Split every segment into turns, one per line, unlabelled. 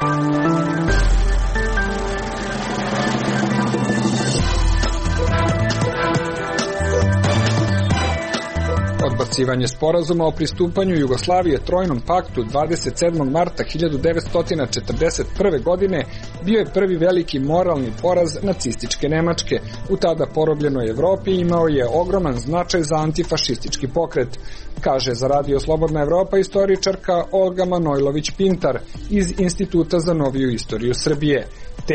Odbacivanje sporazuma o pristupanju Jugoslavije Trojnom paktu 27. marta 1941. godine bio je prvi veliki moralni poraz nacističke Nemačke. U tada porobljenoj Evropi imao je ogroman značaj za antifašistički pokret, kaže za Radio Slobodna Evropa istoričarka Olga Manojlović-Pintar iz Instituta za noviju istoriju Srbije. Te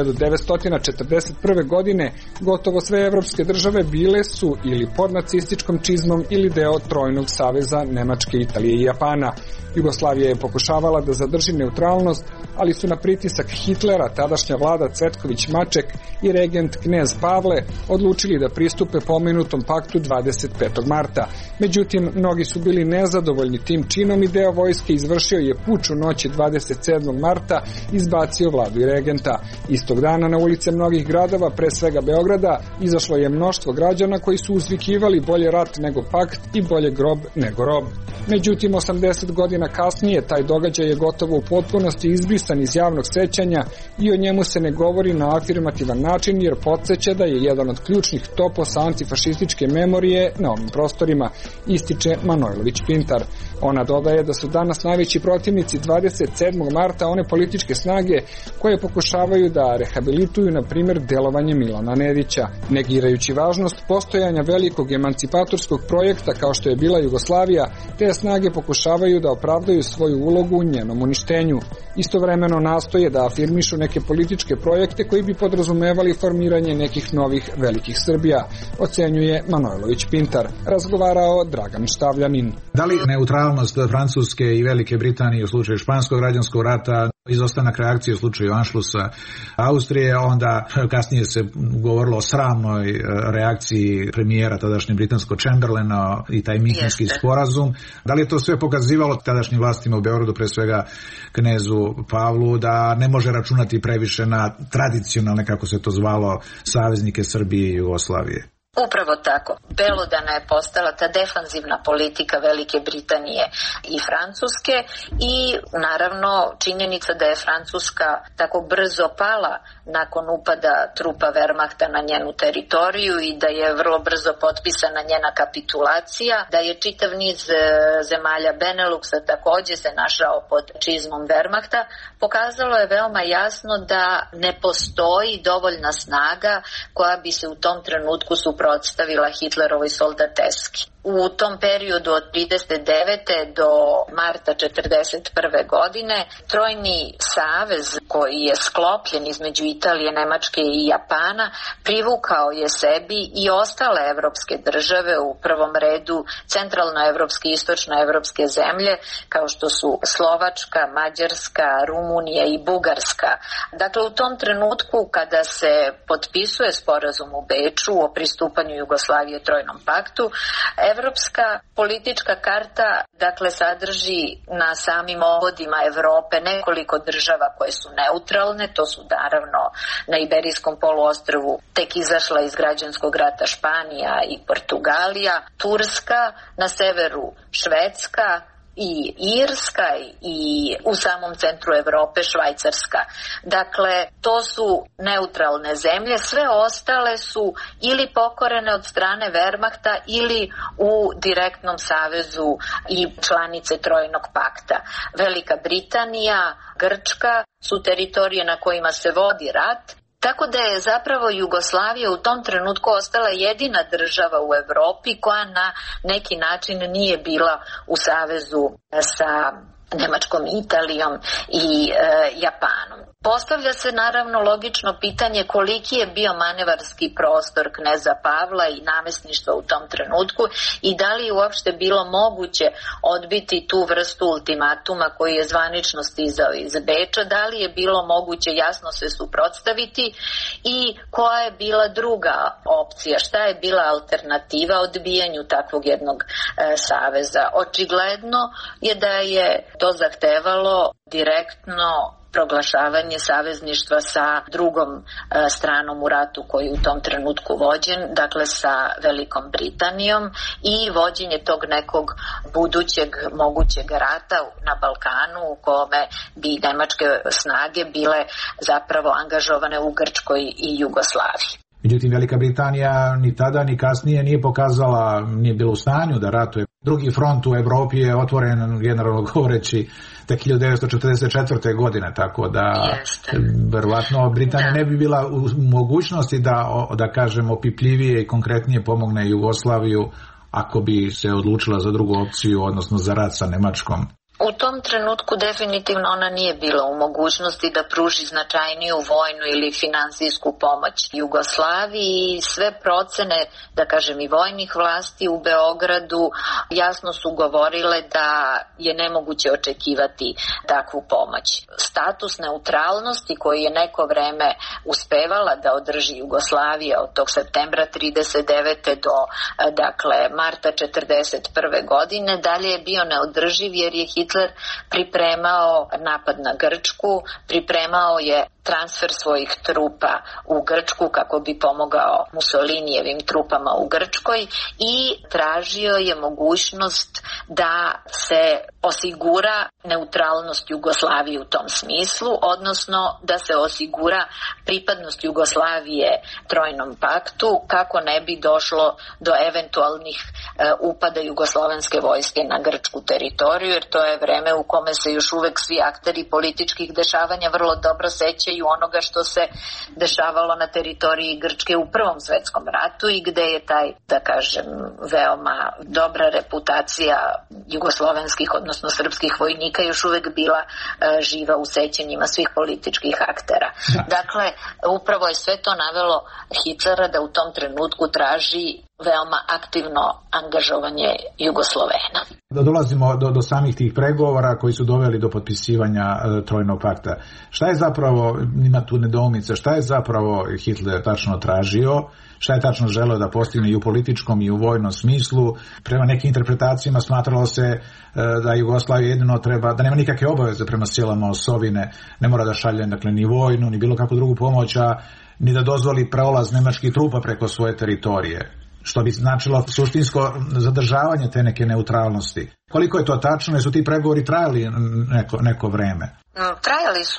1941. godine gotovo sve evropske države bile su ili pod nacističkom čizmom ili deo Trojnog saveza Nemačke, Italije i Japana. Jugoslavija je pokušavala da zadrži neutralnost, ali su na pritisak Hitlera tadašnja vlada Cvetković-Maček i regent knez Pavle odlučili da pristupe pomenutom paktu 25. marta. Međutim, mnogi su bili nezadovoljni tim činom i deo vojske izvršio je puč u noći 27. marta, izbacio vladu i regenta. Istog dana na ulice mnogih gradova, pre svega Beograda, izašlo je mnoštvo građana koji su uzvikivali bolje rat nego pakt i bolje grob nego rob. Međutim, 80 godina kasnije taj događaj je gotovo u potpunosti izbrisan iz javnog sećanja i o njemu se ne govori na afirmativan način jer podsjeća da je jedan od ključnih toposa antifašističke memorije na ovim prostorima, ističe Manojlović-Pintar. Ona dodaje da su danas najveći protivnici 27. marta one političke snage koje pokušavaju da rehabilituju, na primjer, delovanje Milana Nedića. Negirajući važnost postojanja velikog emancipatorskog projekta kao što je bila Jugoslavija, te snage pokušavaju da opravdaju svoju ulogu u njenom uništenju. Istovremeno nastoje da afirmišu neke političke projekte koji bi podrazumevali formiranje nekih novih velikih Srbija, ocenjuje Manojlović-Pintar. Razgovarao Dragan Štavljanin.
Da li neutralnost Francuske i Velike Britanije u slučaju Španskog građanskog rata, izostanak reakcije u slučaju Anšlusa Austrije, onda kasnije se govorilo o sramnoj reakciji premijera tadašnje britanskog Chamberlaina i taj Minhenski sporazum. Da li je to sve pokazivalo tadašnjim vlastima u Beogradu, pre svega knezu Pavlu, da ne može računati previše na tradicionalne, kako se to zvalo, saveznike Srbije i Jugoslavije?
Upravo tako. Belodana je postala ta defanzivna politika Velike Britanije i Francuske i naravno činjenica da je Francuska tako brzo pala nakon upada trupa Wehrmachta na njenu teritoriju i da je vrlo brzo potpisana njena kapitulacija, da je čitav niz zemalja Beneluxa takođe se našao pod čizmom Wehrmachta, pokazalo je veoma jasno da ne postoji dovoljna snaga koja bi se u tom trenutku suprotstavila Hitlerovoj soldateski. U tom periodu od 39. do marta 41. godine Trojni savez koji je sklopljen između Italije, Nemačke i Japana privukao je sebi i ostale evropske države, u prvom redu centralnoevropske i istočnoevropske zemlje kao što su Slovačka, Mađarska, Rumunija i Bugarska. Dakle, u tom trenutku kada se potpisuje sporazum u Beču o pristupanju Jugoslavije Trojnom paktu, evropska politička karta sadrži na samim obodima Evrope nekoliko država koje su neutralne, to su naravno na Iberijskom poluostrvu tek izašla iz građanskog rata Španija i Portugalija, Turska, na severu Švedska i Irska i u samom centru Evrope Švajcarska. Dakle, to su neutralne zemlje, sve ostale su ili pokorene od strane Wehrmachta ili u direktnom savezu i članice Trojnog pakta. Velika Britanija, Grčka su teritorije na kojima se vodi rat, tako da je zapravo Jugoslavija u tom trenutku ostala jedina država u Evropi koja na neki način nije bila u savezu sa Nemačkom, Italijom i Japanom. Postavlja se naravno logično pitanje koliki je bio manevarski prostor kneza Pavla i namesništva u tom trenutku i da li je uopšte bilo moguće odbiti tu vrstu ultimatuma koji je zvanično stizao iz Beča, da li je bilo moguće jasno se suprotstaviti i koja je bila druga opcija, šta je bila alternativa odbijanju takvog jednog saveza. Očigledno je da je to zahtevalo direktno proglašavanje savezništva sa drugom stranom u ratu koji je u tom trenutku vođen, dakle sa Velikom Britanijom, i vođenje tog nekog budućeg mogućeg rata na Balkanu u kome bi nemačke snage bile zapravo angažovane u Grčkoj i Jugoslaviji.
Međutim, Velika Britanija ni tada ni kasnije nije pokazala, nije bila u stanju da ratuje. Drugi front u Evropi je otvoren, generalno govoreći, tek 1944. godine, tako da verovatno Britanija ne bi bila u mogućnosti da kažem, opipljivije i konkretnije pomogne Jugoslaviju ako bi se odlučila za drugu opciju, odnosno za rat sa Nemačkom.
U tom trenutku definitivno ona nije bila u mogućnosti da pruži značajniju vojnu ili finansijsku pomoć Jugoslaviji i sve procene, da kažem, i vojnih vlasti u Beogradu jasno su govorile da je nemoguće očekivati takvu pomoć. Status neutralnosti koji je neko vreme uspevala da održi Jugoslavija od tog septembra 1939. do marta 1941. godine dalje je bio neodrživ jer je Hitler pripremao napad na Grčku, pripremao je transfer svojih trupa u Grčku kako bi pomogao Mussolinijevim trupama u Grčkoj i tražio je mogućnost da se osigura neutralnost Jugoslavije u tom smislu, odnosno da se osigura pripadnost Jugoslavije Trojnom paktu kako ne bi došlo do eventualnih upada jugoslovenske vojske na grčku teritoriju, jer to je vreme u kome se još uvek svi akteri političkih dešavanja vrlo dobro sećaju onoga što se dešavalo na teritoriji Grčke u Prvom svetskom ratu i gde je taj, da kažem, veoma dobra reputacija jugoslovenskih, odnosno srpskih vojnika još uvek bila živa u sećanjima svih političkih aktera. Dakle, upravo je sve to navelo Hitlera da u tom trenutku traži veoma aktivno angažovanje Jugoslovena.
Da dolazimo do samih tih pregovora koji su doveli do potpisivanja Trojnog pakta. Šta je zapravo, ima tu nedoumice, šta je zapravo Hitler tačno tražio, šta je tačno želeo da postigne i u političkom i u vojnom smislu? Prema nekim interpretacijama smatralo se da Jugoslavija jedino treba, da nema nikakve obaveze prema silama osovine, ne mora da šalje ni vojnu, ni bilo kakvu drugu pomoć, ni da dozvoli prolaz nemačkih trupa preko svoje teritorije, što bi značilo suštinsko zadržavanje te neke neutralnosti. Koliko je to tačno? Jesu ti pregovori trajali neko vreme?
Trajali su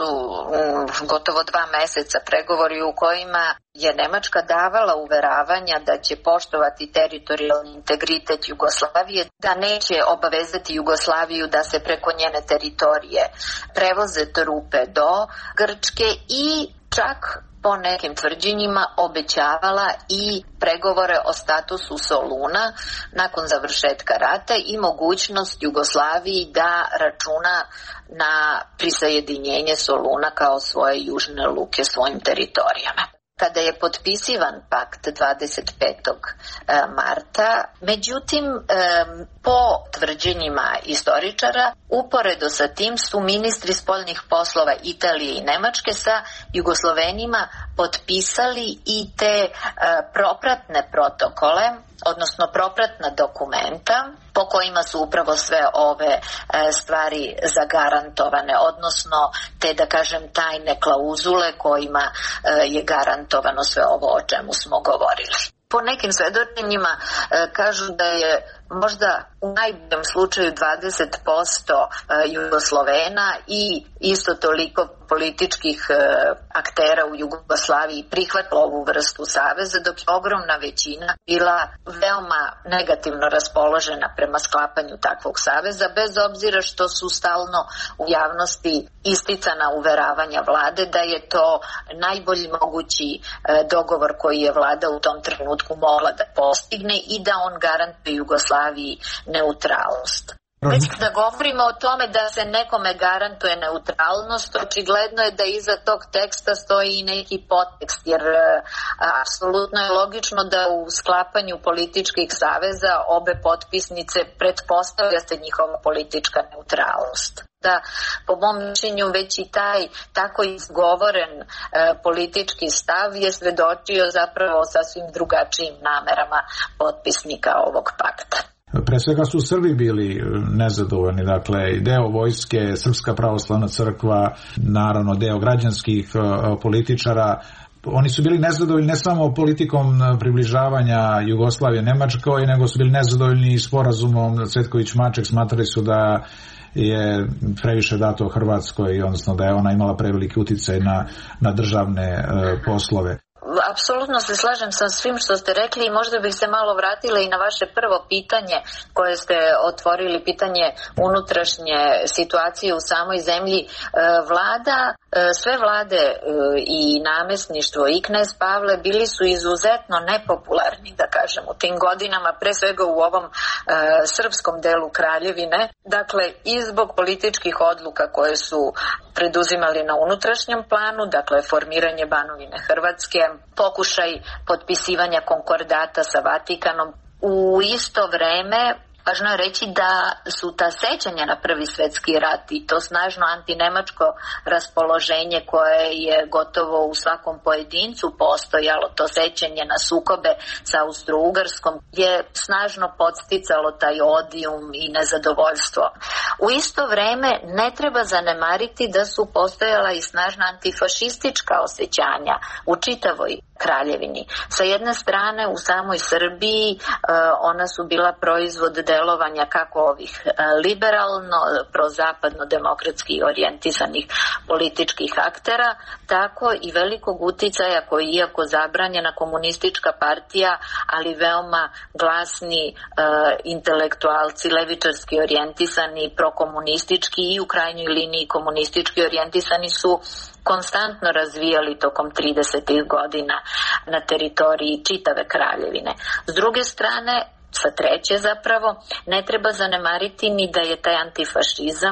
gotovo 2 meseca pregovori u kojima je Nemačka davala uveravanja da će poštovati teritorijalni integritet Jugoslavije, da neće obavezati Jugoslaviju da se preko njene teritorije prevoze trupe do Grčke i čak po nekim tvrđenjima obećavala i pregovore o statusu Soluna nakon završetka rata i mogućnost Jugoslaviji da računa na prisajedinjenje Soluna kao svoje južne luke svojim teritorijama. Kada je potpisivan pakt 25. marta, međutim, po tvrđenjima istoričara, uporedo sa tim su ministri spoljnih poslova Italije i Nemačke sa Jugoslovenima potpisali i te propratne protokole, odnosno propratna dokumenta po kojima su upravo sve ove stvari zagarantovane, odnosno te, da kažem, tajne klauzule kojima je garantovano sve ovo o čemu smo govorili. Po nekim svedočenjima kažu da je možda u najboljem slučaju 20% Jugoslovena i isto toliko političkih aktera u Jugoslaviji prihvatila ovu vrstu saveza, dok je ogromna većina bila veoma negativno raspoložena prema sklapanju takvog saveza, bez obzira što su stalno u javnosti isticana uveravanja vlade da je to najbolji mogući dogovor koji je vlada u tom trenutku mogla da postigne i da on garantuje Jugoslaviji neutralnost. Već da govorimo o tome da se nekome garantuje neutralnost, očigledno je da iza tog teksta stoji i neki podtekst, jer apsolutno je logično da u sklapanju političkih saveza obe potpisnice pretpostavlja se njihova politička neutralnost. Da, po mom mišljenju, već i taj tako izgovoren politički stav je svedočio zapravo sasvim drugačijim namerama potpisnika ovog pakta.
Pre svega su Srbi bili nezadovoljni, dakle deo vojske, Srpska pravoslavna crkva, naravno deo građanskih političara. Oni su bili nezadovoljni ne samo politikom približavanja Jugoslavije Nemačkoj, nego su bili nezadovoljni i sporazumom Cvetković-Maček, smatrali su da je previše dato Hrvatskoj, odnosno da je ona imala preveliki uticaj na državne poslove.
Apsolutno se slažem sa svim što ste rekli i možda bih se malo vratila i na vaše prvo pitanje koje ste otvorili, pitanje unutrašnje situacije u samoj zemlji. Sve vlade i namesništvo i knez Pavle bili su izuzetno nepopularni, da kažem, u tim godinama, pre svega u ovom srpskom delu Kraljevine. Dakle, i zbog političkih odluka koje su preduzimali na unutrašnjem planu, dakle formiranje Banovine Hrvatske, pokušaj potpisivanja konkordata sa Vatikanom. U isto vreme važno je reći da su ta sećanja na Prvi svetski rat i to snažno antinemačko raspoloženje koje je gotovo u svakom pojedincu postojalo, to sećanje na sukobe sa Austro-Ugarskom, je snažno podsticalo taj odijum i nezadovoljstvo. U isto vreme ne treba zanemariti da su postojala i snažna antifašistička osjećanja u čitavoj Kraljevini. Sa jedne strane u samoj Srbiji ona su bila proizvod delovanja kako ovih liberalno, prozapadno demokratski orijentisanih političkih aktera, tako i velikog uticaja koji, iako zabranjena komunistička partija, ali veoma glasni intelektualci, levičarski orijentisani, prokomunistički i u krajnjoj liniji komunistički orijentisani su konstantno razvijali tokom 30. godina na teritoriji čitave Kraljevine. S druge strane, sa treće zapravo, ne treba zanemariti ni da je taj antifašizam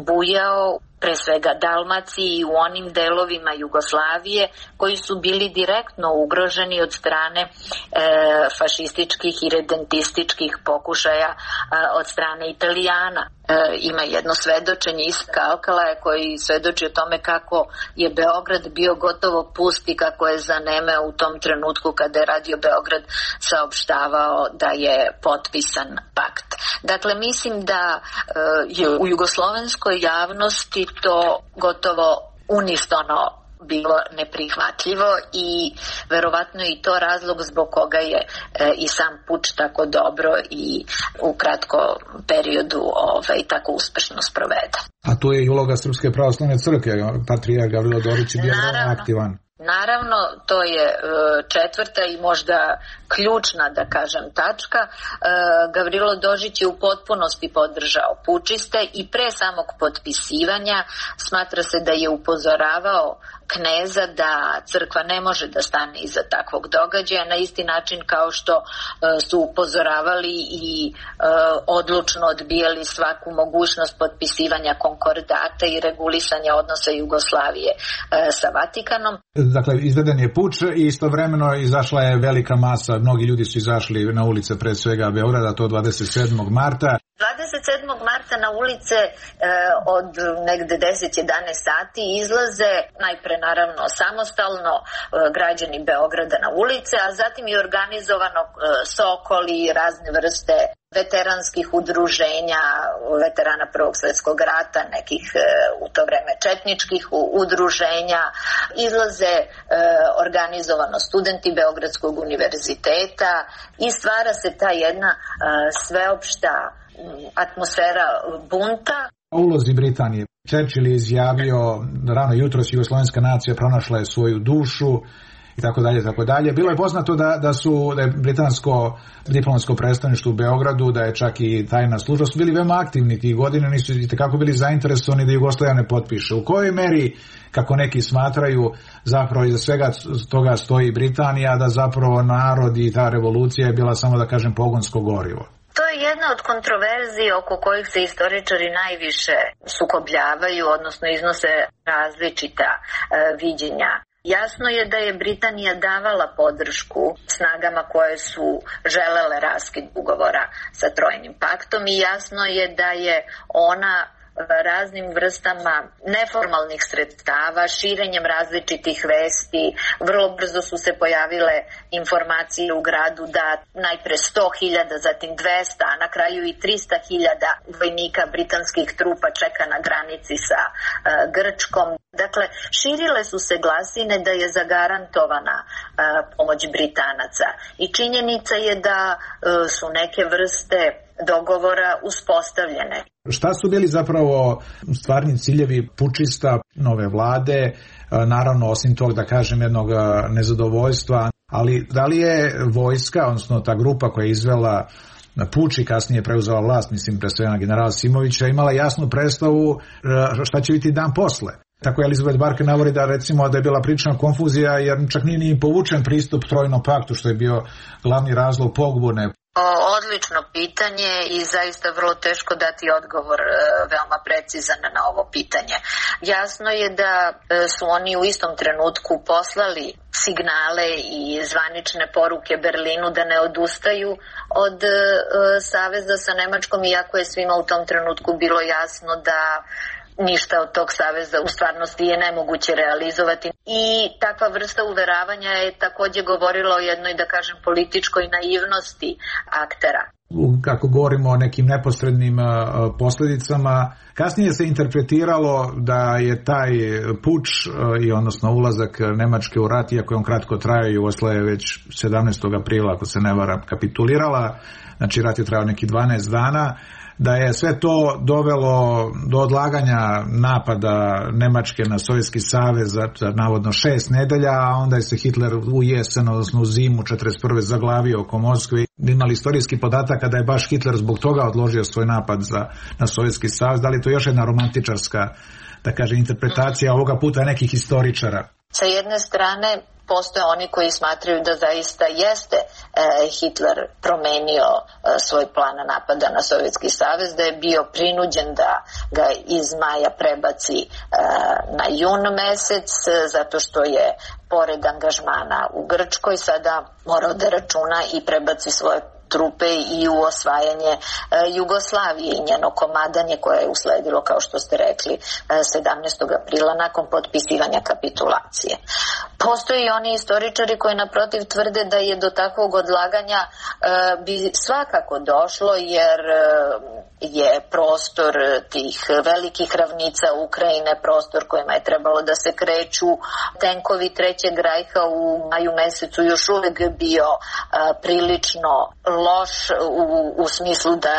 bujao pre svega Dalmaciji i u onim delovima Jugoslavije koji su bili direktno ugroženi od strane fašističkih i redentističkih pokušaja od strane Italijana. Ima jedno svedočenje iz Kalkalaja koji svedoči o tome kako je Beograd bio gotovo pust i kako je zanemeo u tom trenutku kada je Radio Beograd saopštavao da je potpisan pakt. Dakle, mislim da je u jugoslovenskoj javnosti to gotovo unisono bilo neprihvatljivo i verovatno i to razlog zbog koga je i sam puč tako dobro i u kratkom periodu tako uspešno sproveden.
A tu je i uloga Srpske pravoslavne crkve, patrijarh Gavrilo Dorić je bio veoma aktivan.
Naravno, to je četvrta i možda ključna, da kažem, tačka. Gavrilo Dožić je u potpunosti podržao pučiste i pre samog potpisivanja smatra se da je upozoravao kneza da crkva ne može da stane iza takvog događaja, na isti način kao što su upozoravali i odlučno odbijali svaku mogućnost potpisivanja konkordata i regulisanja odnosa Jugoslavije sa Vatikanom.
Dakle, izveden je puč i istovremeno izašla je velika masa, mnogi ljudi su izašli na ulice pred svega Beograda, to 27. marta.
27. marta na ulice od negde 10-11 sati izlaze najpre naravno samostalno građani Beograda na ulice, a zatim i organizovano Sokoli, razne vrste veteranskih udruženja, veterana Prvog svjetskog rata, nekih u to vreme četničkih udruženja, izlaze organizovano studenti Beogradskog univerziteta i stvara se ta jedna sveopšta atmosfera bunta.
O ulozi Britanije. Churchill je izjavio rano jutros jugoslovenska nacija pronašla je svoju dušu i tako dalje, tako dalje. Bilo je poznato da je britansko diplomatsko predstavništvo u Beogradu, da je čak i tajna služba, su bili veoma aktivni tih godina, nisu itekako bili zainteresovani da Jugoslavija ne potpiše. U kojoj meri, kako neki smatraju, zapravo iza svega toga stoji Britanija, da zapravo narod i ta revolucija je bila samo, da kažem, pogonsko gorivo?
To je jedna od kontroverzije oko kojih se istoričari najviše sukobljavaju, odnosno iznose različita viđenja. Jasno je da je Britanija davala podršku snagama koje su želele raskid ugovora sa Trojnim paktom i jasno je da je ona raznim vrstama neformalnih sredstava, širenjem različitih vesti. Vrlo brzo su se pojavile informacije u gradu da najpre 100.000, zatim 200, a na kraju i 300.000 vojnika britanskih trupa čeka na granici sa Grčkom. Dakle, širile su se glasine da je zagarantovana pomoć Britanaca i činjenica je da su neke vrste dogovora uspostavljene.
Šta su bili zapravo stvarni ciljevi pučista nove vlade, naravno osim tog da kažem jednog nezadovoljstva, ali da li je vojska, odnosno ta grupa koja je izvela puč i kasnije preuzela vlast, mislim pre svega generala Simovića, imala jasnu predstavu šta će biti dan posle? Tako je Elizabeth Barker navodi da recimo da je bila prilična konfuzija jer čak nije ni povučen pristup Trojnom paktu što je bio glavni razlog pobune.
Odlično pitanje i zaista vrlo teško dati odgovor veoma precizan na ovo pitanje. Jasno je da su oni u istom trenutku poslali signale i zvanične poruke Berlinu da ne odustaju od saveza sa Nemačkom, iako je svima u tom trenutku bilo jasno da ništa od tog saveza u stvarnosti je nemoguće realizovati. I takva vrsta uveravanja je takođe govorila o jednoj, da kažem, političkoj naivnosti aktera.
Kako govorimo o nekim neposrednim posljedicama, kasnije se interpretiralo da je taj puč i odnosno ulazak Nemačke u rat, iako je on kratko trajao, Jugoslavija je već 17. aprila, ako se ne varam, kapitulirala, znači rat je trajao neki 12 dana, da je sve to dovelo do odlaganja napada Nemačke na Sovjetski savez za navodno 6 nedelja, a onda je se Hitler u jesen, odnosno u zimu 1941. zaglavio oko Moskve. Imali istorijski podatak da je baš Hitler zbog toga odložio svoj napad na Sovjetski savez. Da li to još jedna romantičarska, da kaže, interpretacija ovoga puta nekih historičara?
Sa jedne strane postoje oni koji smatraju da zaista jeste Hitler promenio svoj plan napada na Sovjetski savez, da je bio prinuđen da ga iz maja prebaci na jun mesec, zato što je pored angažmana u Grčkoj sada morao da računa i prebaci svoje trupe i u osvajanje Jugoslavije i njeno komadanje koje je usledilo, kao što ste rekli, 17. aprila nakon potpisivanja kapitulacije. Postoje i oni istoričari koji naprotiv tvrde da je do takvog odlaganja bi svakako došlo, jer je prostor tih velikih ravnica Ukrajine prostor kojima je trebalo da se kreću tenkovi Trećeg rajha u maju mesecu još uvek bio prilično loš u smislu da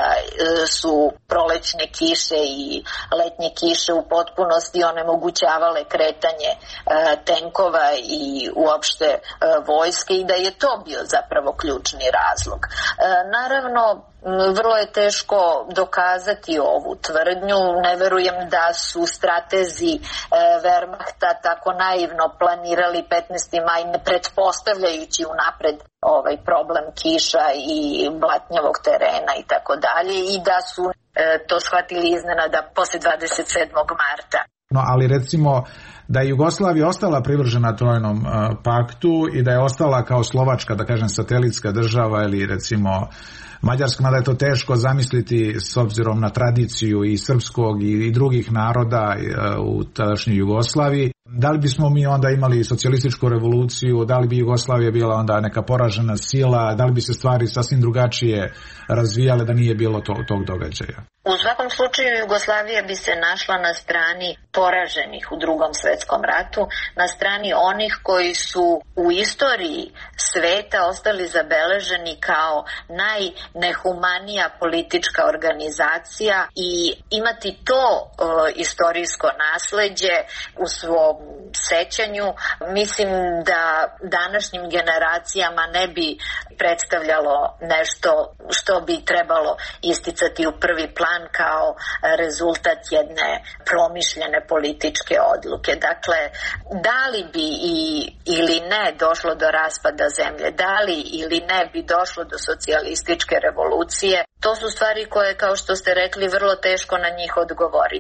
su prolećne kiše i letnje kiše u potpunosti onemogućavale kretanje tenkova i uopšte vojske i da je to bio zapravo ključni razlog. Naravno, vrlo je teško dokazati ovu tvrdnju. Ne verujem da su stratezi Wehrmachta tako naivno planirali 15. maj, ne pretpostavljajući unapred ovaj problem kiša i blatnjavog terena i tako dalje, i da su to shvatili iznenada posle 27. marta.
No, ali recimo da je Jugoslavija ostala privržena Trojnom paktu i da je ostala kao Slovačka, da kažem, satelitska država ili recimo Mađarska, mada je to teško zamisliti s obzirom na tradiciju i srpskog i drugih naroda u tadašnjoj Jugoslaviji. Da li bismo mi onda imali socijalističku revoluciju, da li bi Jugoslavija bila onda neka poražena sila, da li bi se stvari sasvim drugačije razvijale da nije bilo tog događaja?
U svakom slučaju Jugoslavija bi se našla na strani poraženih u Drugom svetskom ratu, na strani onih koji su u istoriji sveta ostali zabeleženi kao najnehumanija politička organizacija, i imati to istorijsko nasleđe u svom sećanju, mislim da današnjim generacijama ne bi predstavljalo nešto što bi trebalo isticati u prvi plan kao rezultat jedne promišljene političke odluke. Dakle, da li bi ili ne došlo do raspada zemlje, da li ili ne bi došlo do socijalističke revolucije, to su stvari koje, kao što ste rekli, vrlo teško na njih odgovoriti.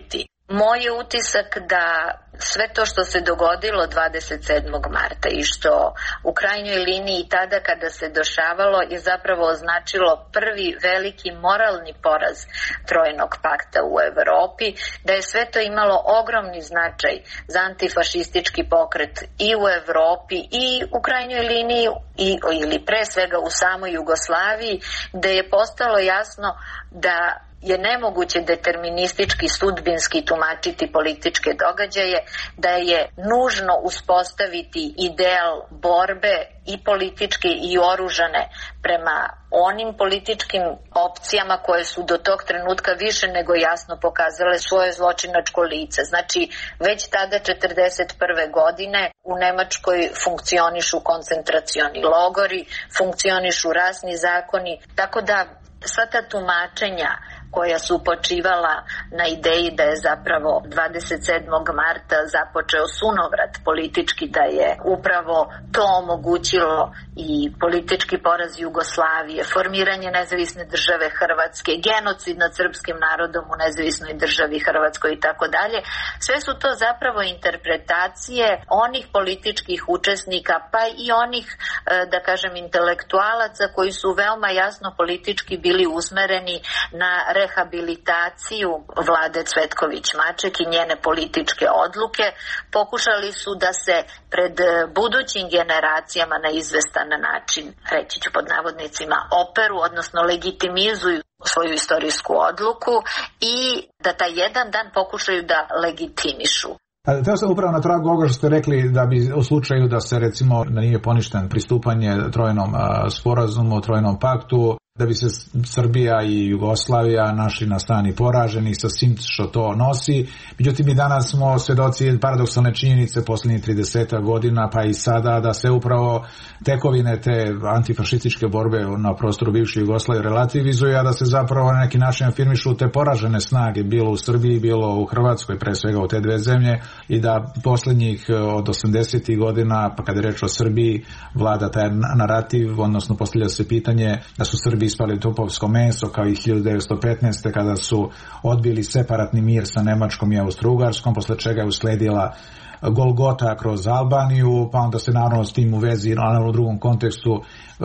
Moj je utisak da sve to što se dogodilo 27. marta i što u krajnjoj liniji tada kada se dešavalo je zapravo označilo prvi veliki moralni poraz Trojnog pakta u Evropi, da je sve to imalo ogromni značaj za antifašistički pokret i u Evropi i u krajnjoj liniji ili pre svega u samoj Jugoslaviji, gde je postalo jasno da je nemoguće deterministički, sudbinski tumačiti političke događaje, da je nužno uspostaviti ideal borbe i političke i oružane prema onim političkim opcijama koje su do tog trenutka više nego jasno pokazale svoje zločinačko lice. Znači, već tada 1941. godine u Nemačkoj funkcionišu koncentracioni logori, funkcionišu rasni zakoni, tako da sva ta tumačenja koja su počivala na ideji da je zapravo 27. marta započeo sunovrat politički, da je upravo to omogućilo i politički poraz Jugoslavije, formiranje nezavisne države Hrvatske, genocid nad srpskim narodom u nezavisnoj državi Hrvatskoj i tako dalje. Sve su to zapravo interpretacije onih političkih učesnika, pa i onih, da kažem, intelektualaca koji su veoma jasno politički bili usmereni na rehabilitaciju vlade Cvetković-Maček i njene političke odluke. Pokušali su da se pred budućim generacijama na izvestan način, reći ću pod navodnicima, operu, odnosno legitimizuju svoju istorijsku odluku i da taj jedan dan pokušaju da legitimišu.
Teo sam upravo na tragu ovoga što ste rekli da bi u slučaju da se recimo da nije poništen pristupanje Trojnom sporazumu, Trojnom paktu, da bi se Srbija i Jugoslavija našli na strani poraženi sa svim što to nosi. Međutim, i danas smo svedoci paradoksalne činjenice posljednjih 30 godina, pa i sada, da se upravo tekovine te antifašističke borbe na prostoru bivše Jugoslavije relativizuju, a da se zapravo na neki način afirmišu te poražene snage, bilo u Srbiji, bilo u Hrvatskoj, pre svega u te dve zemlje, i da posljednjih od 80. godina, pa kada je reč o Srbiji, vlada taj narativ, odnosno postavlja se pitanje da su Srbi ispali topovsko meso, kao i 1915. kada su odbili separatni mir sa Nemačkom i Austro-Ugarskom, posle čega je usledila Golgota kroz Albaniju, pa onda se naravno s tim u vezi, naravno u drugom kontekstu,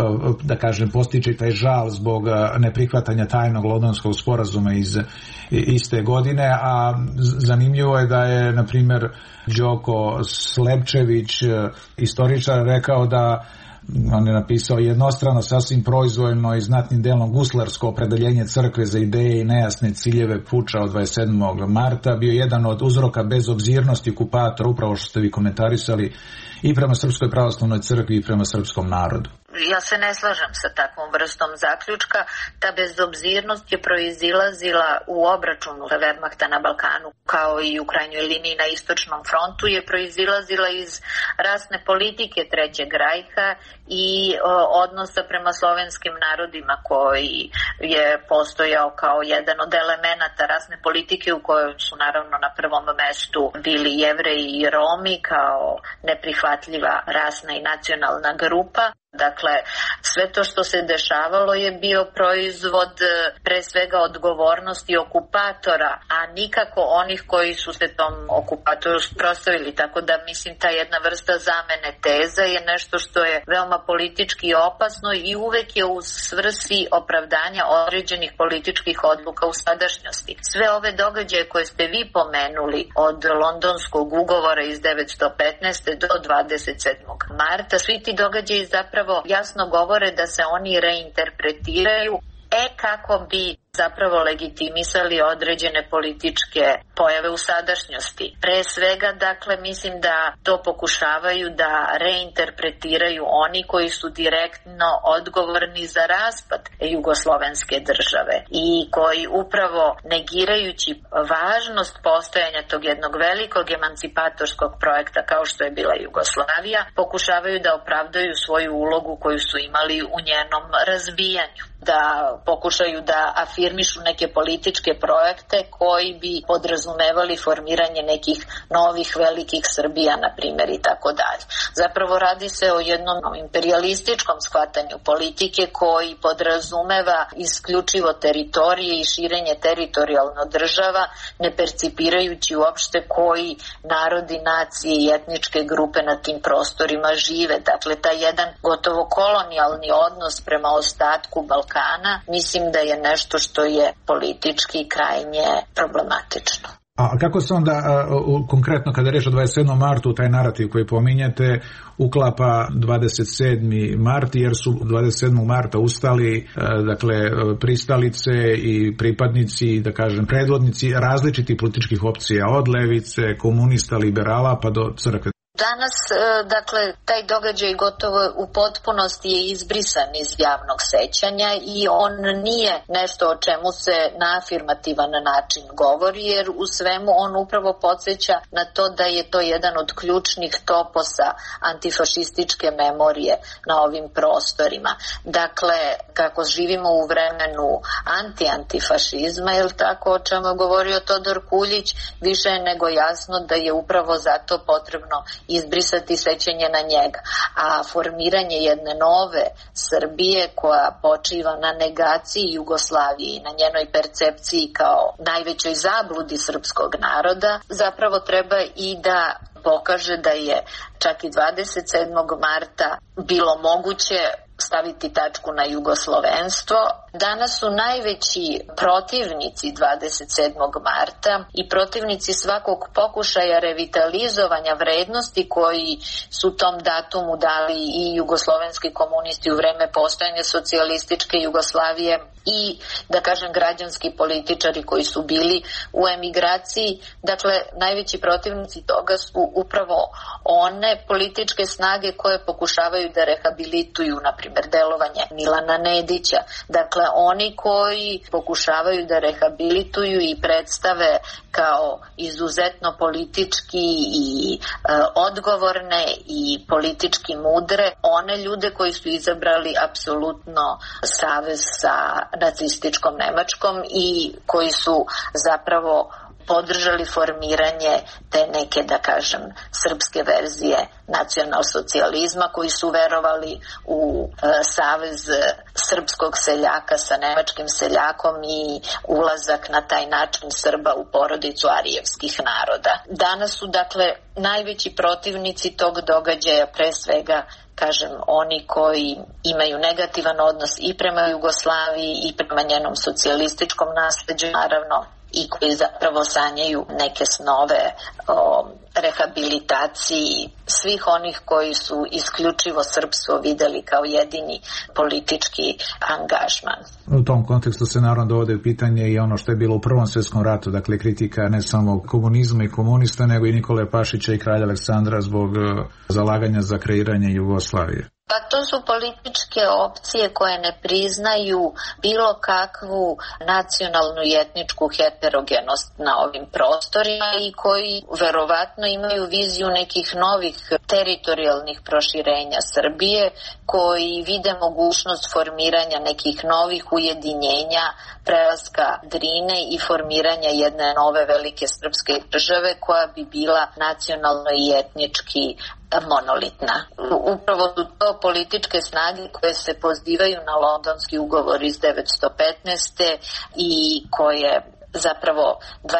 da kažem, postiče taj žal zbog neprihvatanja tajnog Londonskog sporazuma iz iste godine, a zanimljivo je da je, na primjer, Đoko Slepčević, istoričar, rekao da on je napisao jednostrano, sasvim proizvoljno i znatnim delom guslarsko opredeljenje crkve za ideje i nejasne ciljeve puča od 27. marta bio jedan od uzroka bezobzirnosti okupatora, upravo što ste vi komentarisali, i prema Srpskoj pravoslavnoj crkvi i prema srpskom narodu.
Ja se ne slažem sa takvom vrstom zaključka. Ta bezobzirnost je proizilazila u obračunu Wehrmachta na Balkanu, kao i u krajnjoj liniji na istočnom frontu, je proizilazila iz rasne politike Trećeg rajha i odnosa prema slovenskim narodima, koji je postojao kao jedan od elemenata rasne politike, u kojoj su naravno na prvom mestu bili Jevreji i Romi kao neprihvatljiva rasna i nacionalna grupa. Dakle, sve to što se dešavalo je bio proizvod pre svega odgovornosti okupatora, a nikako onih koji su se tom okupatoru suprotstavili. Tako da mislim ta jedna vrsta zamene teza je nešto što je veoma politički opasno i uvek je u svrsi opravdanja određenih političkih odluka u sadašnjosti. Sve ove događaje koje ste vi pomenuli, od Londonskog ugovora iz 1915. do 27. marta, svi ti događaji zapravo jasno govore da se oni reinterpretiraju kako bi zapravo legitimisali određene političke pojave u sadašnjosti. Pre svega, dakle, mislim da to pokušavaju da reinterpretiraju oni koji su direktno odgovorni za raspad jugoslovenske države i koji upravo negirajući važnost postojanja tog jednog velikog emancipatorskog projekta kao što je bila Jugoslavija, pokušavaju da opravdaju svoju ulogu koju su imali u njenom razbijanju, da pokušaju da afirmaju afirmišu neke političke projekte koji bi podrazumevali formiranje nekih novih velikih Srbija, na primjer, i tako dalje. Zapravo radi se o jednom imperialističkom shvatanju politike koji podrazumeva isključivo teritorije i širenje teritorijalno država, ne percipirajući uopšte koji narodi, nacije i etničke grupe na tim prostorima žive. Dakle, taj jedan gotovo kolonijalni odnos prema ostatku Balkana mislim da je nešto što je politički krajnje problematično.
A kako se onda konkretno kada reč o 27. martu taj narativ koji pominjete uklapa 27. mart jer su 27. marta ustali dakle pristalice i pripadnici, da kažem, predvodnici različitih političkih opcija od levice, komunista, liberala pa do crkve?
Danas, dakle, taj događaj gotovo u potpunosti je izbrisan iz javnog sećanja i on nije nešto o čemu se na afirmativan način govori, jer u svemu on upravo podsjeća na to da je to jedan od ključnih toposa antifašističke memorije na ovim prostorima. Dakle, kako živimo u vremenu antifašizma, je li tako, o čemu je govorio Todor Kuljić, više je nego jasno da je upravo zato potrebno izbrisati sećanje na njega. A formiranje jedne nove Srbije koja počiva na negaciji Jugoslavije i na njenoj percepciji kao najvećoj zabludi srpskog naroda zapravo treba i da pokaže da je čak i 27. marta bilo moguće staviti tačku na jugoslovenstvo. Danas su najveći protivnici 27. marta i protivnici svakog pokušaja revitalizovanja vrednosti koji su tom datumu dali i jugoslovenski komunisti u vreme postojanja socijalističke Jugoslavije i, da kažem, građanski političari koji su bili u emigraciji. Dakle, najveći protivnici toga su upravo one političke snage koje pokušavaju da rehabilituju, na primjer, delovanje Milana Nedića. Dakle, oni koji pokušavaju da rehabilituju i predstave kao izuzetno politički i odgovorne i politički mudre one ljude koji su izabrali apsolutno savez sa nacističkom Nemačkom i koji su zapravo podržali formiranje te neke, da kažem, srpske verzije nacionalsocijalizma, koji su verovali u savez srpskog seljaka sa nemačkim seljakom i ulazak na taj način Srba u porodicu arijevskih naroda. Danas su, dakle, najveći protivnici tog događaja pre svega, kažem, oni koji imaju negativan odnos i prema Jugoslaviji i prema njenom socijalističkom nasleđu, naravno, i koji zapravo sanjaju neke snove o rehabilitaciji svih onih koji su isključivo srpstvo videli kao jedini politički angažman.
U tom kontekstu se naravno dovode pitanje i ono što je bilo u Prvom svjetskom ratu, dakle kritika ne samo komunizma i komunista, nego i Nikole Pašića i kralja Aleksandra zbog zalaganja za kreiranje Jugoslavije.
Pa to su političke opcije koje ne priznaju bilo kakvu nacionalnu i etničku heterogenost na ovim prostorima i koji verovatno imaju viziju nekih novih teritorijalnih proširenja Srbije, koji vide mogućnost formiranja nekih novih ujedinjenja, prelaska Drine i formiranja jedne nove velike srpske države koja bi bila nacionalno i etnički monolitna. Upravo su to političke snage koje se pozivaju na Londonski ugovor iz 1915. i koje zapravo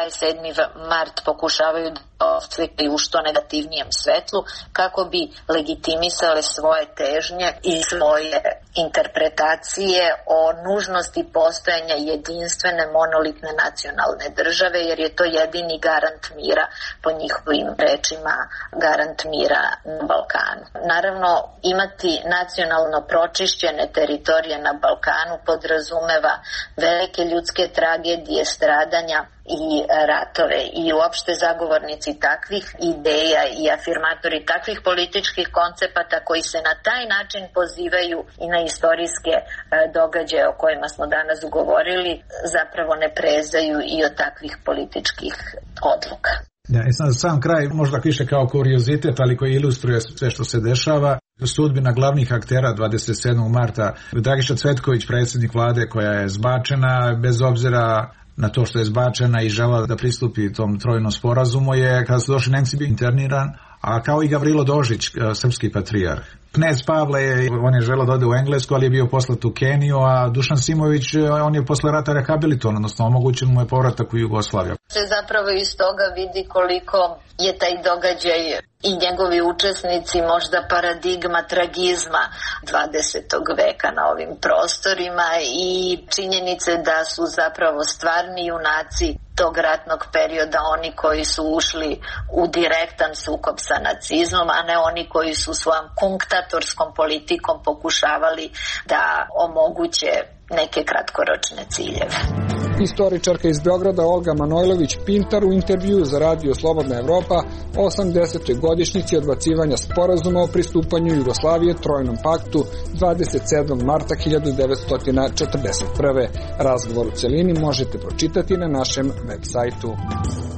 27. mart pokušavaju da osvetli u što negativnijem svetlu kako bi legitimisale svoje težnje i svoje interpretacije o nužnosti postojanja jedinstvene monolitne nacionalne države, jer je to jedini garant mira, po njihovim rečima garant mira na Balkanu. Naravno, imati nacionalno pročišćene teritorije na Balkanu podrazumeva velike ljudske tragedije, stradanja i ratove i uopšte zagovornici takvih ideja i afirmatori takvih političkih koncepata koji se na taj način pozivaju i na istorijske događaje o kojima smo danas govorili zapravo ne prezaju i od takvih političkih odluka.
Ja, sam kraj možda više kao kuriozitet, ali koji ilustruje sve što se dešava. Sudbina glavnih aktera 27. marta. Dragiša Cvetković, predsjednik vlade koja je zbačena, bez obzira na to što je zbačena i žela da pristupi tom trojnom sporazumu, je kada su došli Nemci bio interniran, a kao i Gavrilo Dožić, srpski patrijarh. Knez Pavle, on je želeo da ode u Englesku, ali je bio poslat u Keniju, a Dušan Simović, on je posle rata rehabilitovan, odnosno omogućen mu je povratak u Jugoslaviju.
Se zapravo iz toga vidi koliko je taj događaj i njegovi učesnici možda paradigma tragizma 20. veka na ovim prostorima i činjenice da su zapravo stvarni junaci tog ratnog perioda oni koji su ušli u direktan sukob sa nacizmom, a ne oni koji su svojom kunktatorskom politikom pokušavali da omoguće neke kratkoročne ciljeve.
Istoričarka iz Beograda Olga Manojlović-Pintar u intervju za radio Slobodna Evropa o 80. godišnjici odbacivanja sporazuma o pristupanju Jugoslavije Trojnom paktu 27. marta 1941. Razgovor u celini možete pročitati na našem web sajtu.